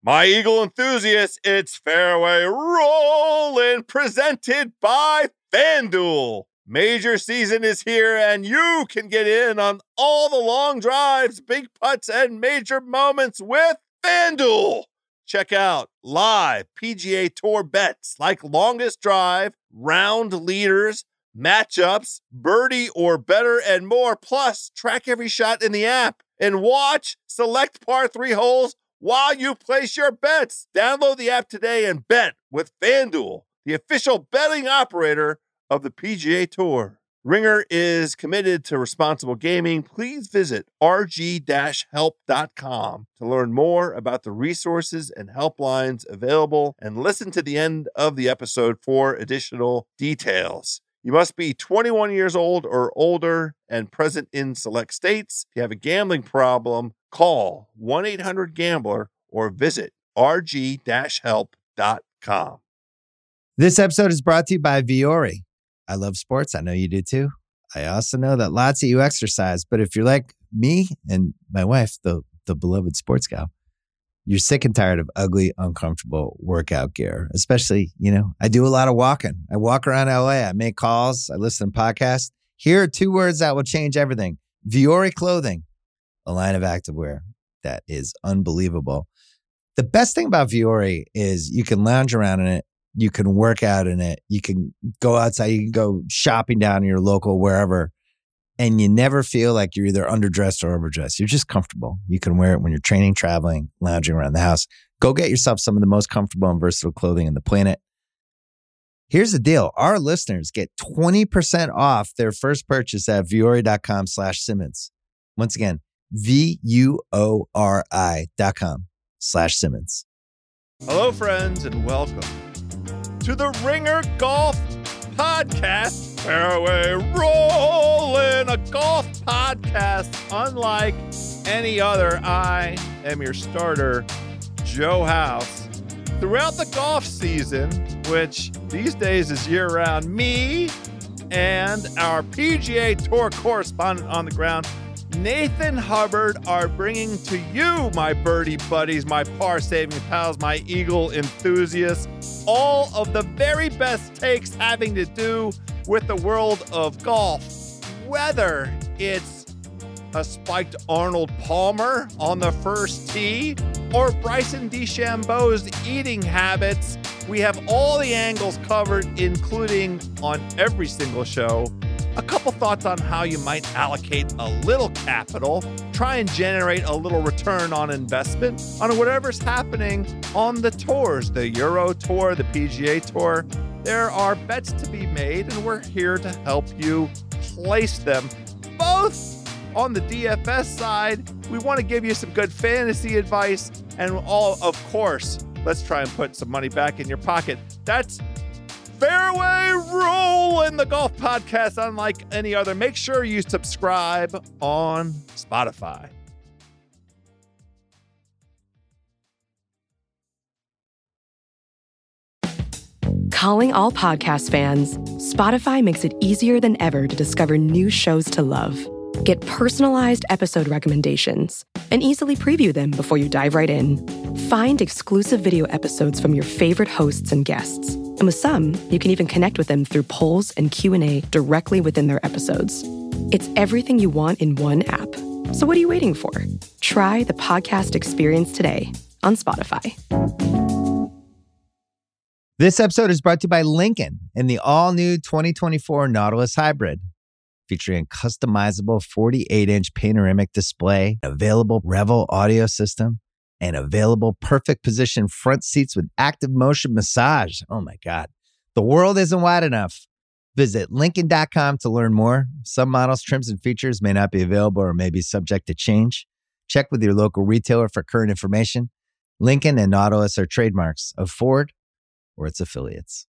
My Eagle enthusiasts, it's Fairway Rollin', presented by FanDuel. Major season is here, and you can get in on all the long drives, big putts, and major moments with FanDuel. Check out live PGA Tour bets like longest drive, round leaders, matchups, birdie or better, and more. Plus, track every shot in the app and watch select par 3 holes while you place your bets. Download the app today and bet with FanDuel, the official betting operator of the PGA Tour. Ringer is committed to responsible gaming. Please visit rg-help.com to learn more about the resources and helplines available and listen to the end of the episode for additional details. You must be 21 years old or older and present in select states. If you have a gambling problem, call 1-800-GAMBLER or visit rg-help.com. This episode is brought to you by Vuori. I love sports. I know you do too. I also know that lots of you exercise, but if you're like me and my wife, the beloved sports gal, you're sick and tired of ugly, uncomfortable workout gear. Especially, I do a lot of walking. I walk around LA. I make calls. I listen to podcasts. Here are 2 words that will change everything. Vuori Clothing, a line of activewear that is unbelievable. The best thing about Vuori is you can lounge around in it. You can work out in it. You can go outside. You can go shopping down in your local wherever. And you never feel like you're either underdressed or overdressed. You're just comfortable. You can wear it when you're training, traveling, lounging around the house. Go get yourself some of the most comfortable and versatile clothing on the planet. Here's the deal. Our listeners get 20% off their first purchase at vuori.com/Simmons. Once again, vuori.com/Simmons. Hello, friends, and welcome to the Ringer Golf Podcast. Fairway Rollin', a golf podcast unlike any other. I am your starter, Joe House. Throughout the golf season, which these days is year-round, me and our PGA Tour correspondent on the ground, Nathan Hubbard, are bringing to you, my birdie buddies, my par-saving pals, my Eagle enthusiasts, all of the very best takes having to do with the world of golf. Whether it's a spiked Arnold Palmer on the first tee or Bryson DeChambeau's eating habits, we have all the angles covered, including on every single show, a couple thoughts on how you might allocate a little capital, try and generate a little return on investment on whatever's happening on the tours, the Euro Tour, the PGA Tour. There are bets to be made, and we're here to help you place them. Both on the DFS side, we want to give you some good fantasy advice, and all, of course, let's try and put some money back in your pocket. That's Fairway Rollin', the golf podcast unlike any other. Make sure you subscribe on Spotify. Calling all podcast fans, Spotify makes it easier than ever to discover new shows to love. Get personalized episode recommendations and easily preview them before you dive right in. Find exclusive video episodes from your favorite hosts and guests. And with some, you can even connect with them through polls and Q&A directly within their episodes. It's everything you want in one app. So what are you waiting for? Try the podcast experience today on Spotify. This episode is brought to you by Lincoln and the all-new 2024 Nautilus Hybrid. Featuring a customizable 48-inch panoramic display, available Revel audio system, and available perfect position front seats with active motion massage. Oh my God. The world isn't wide enough. Visit Lincoln.com to learn more. Some models, trims, and features may not be available or may be subject to change. Check with your local retailer for current information. Lincoln and Nautilus are trademarks of Ford or its affiliates.